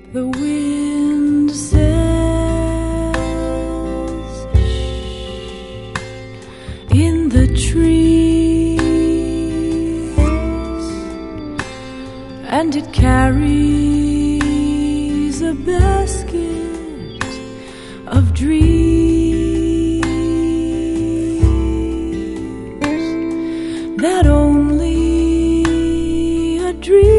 The wind says, in the trees, and it carries a basket of dreams that only a dream